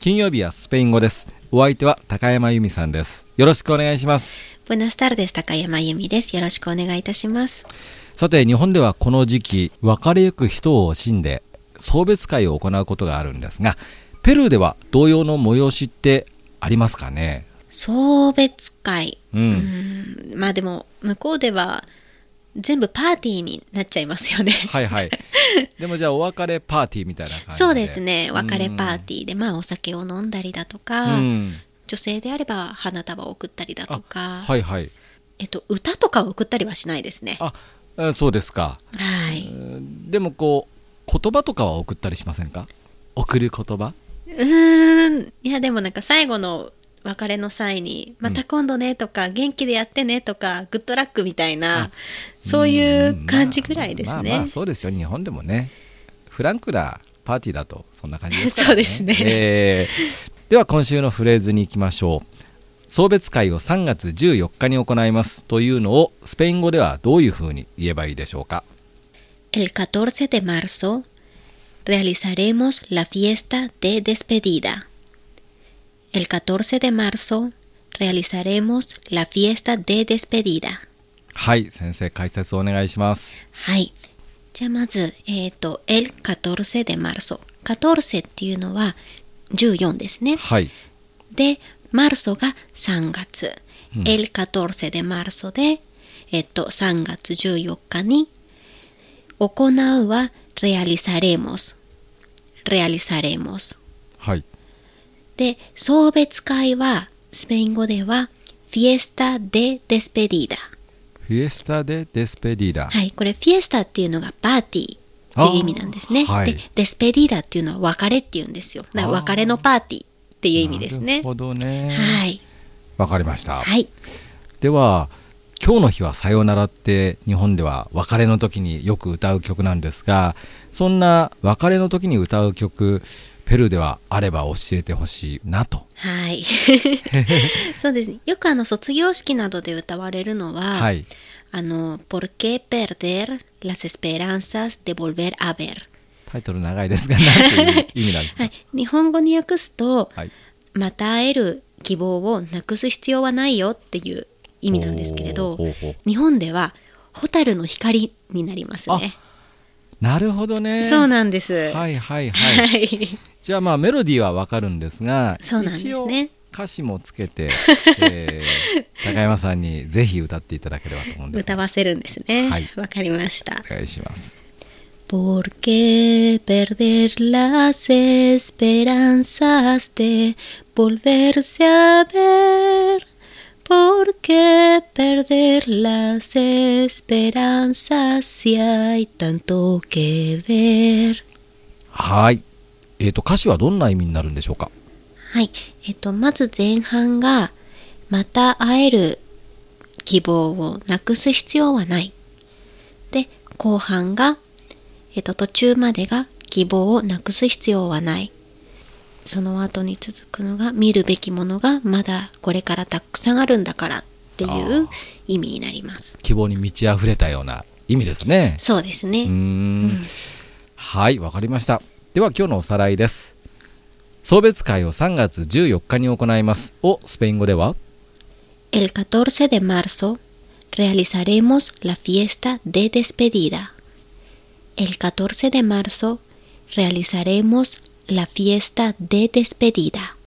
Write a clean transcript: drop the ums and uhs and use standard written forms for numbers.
金曜日はスペイン語です。お相手は高山由美さんです。よろしくお願いします。 Buenas tardes、高山由美です。よろしくお願いいたします。 さて、日本ではこの時期、別れゆく人を惜しんで送別会を行うことがあるんですが、ペルーでは同様の催しってありますかね？ 送別会、まあでも向こうでは全部パーティーになっちゃいますよね。 はいはい。でもじゃあお別れパーティーみたいな感じで。 そうですね。別れパーティーで、まあお酒を飲んだりだとか、女性であれば花束を贈ったりだとか、 はいはい。 歌とかを贈ったりはしないですね。 そうですか。 はい。 でもこう言葉とかは贈ったりしませんか？贈る言葉？ いやでもなんか最後の別れの際にまた今度ねとか、元気でやってねとか、グッドラックみたいな、そういう感じぐらいですね。 まあそうですよ。日本でもね、フランクなパーティーだとそんな感じですからね。 そうですね。 では今週のフレーズに行きましょう。送別会を3月14日に行いますというのをスペイン語ではどういうふうに言えばいいでしょうか？ El 14 de marzo realizaremos la fiesta de despedida.El 14 de marzo realizaremos la fiesta de despedida. はい、先生解説お願いします。 はい。じゃあまず、el 14 de marzo。14っていうのは14ですね。 はい。 で、marzo が3月。el 14 de marzo で、3月14日に、行うは realizaremos。 はい。 で、送別会はスペイン語ではフィエスタ・デ・デスペディーダ。 フィエスタ・デ・デスペディーダ。 はい、これフィエスタっていうのがパーティーっていう意味なんですね。 はい、 で、デスペディーダっていうのは別れっていうんですよ。だから別れのパーティーっていう意味ですね。 なるほどね。 はい。 わかりました。 はい。 では、今日の日はさよならって日本では別れの時によく歌う曲なんですが、そんな別れの時に歌う曲、ペルーではあれば教えてほしいなと。 はい。そうですね。よく卒業式などで歌われるのは、 はい。 ¿Por qué perder las esperanzas de volver a ver？ タイトル長いですが、何という意味なんですか？ はい。日本語に訳すと、 はい、 また会える希望をなくす必要はないよっていう意味なんですけれど、日本では蛍の光になりますね。 なるほどね。 そうなんです。 はいはいはい。はい、じゃあまあメロディーはわかるんですが、 そうなんですね。 一応歌詞もつけて、高山さんにぜひ歌っていただければと思うんです。 歌わせるんですね。 はい。 わかりました。 お願いします。 ¿Por qué perder las esperanzas de volverse a ver?¿Por qué perder las esperanzas si hay tanto que ver？ はい。歌詞はどんな意味になるんでしょうか？ はい。まず前半が、また会える希望をなくす必要はない。で、後半が、途中までが希望をなくす必要はない。その後に続くのが、見るべきものがまだこれからたくさんあるんだからっていう意味になります。 希望に満ち溢れたような意味ですね。 そうですね。 はい、わかりました。では今日のおさらいです。送別会を3月14日に行いますをスペイン語では El 14 de marzo realizaremos la fiesta de despedida. El 14 de marzo realizaremos la fiesta de despedida.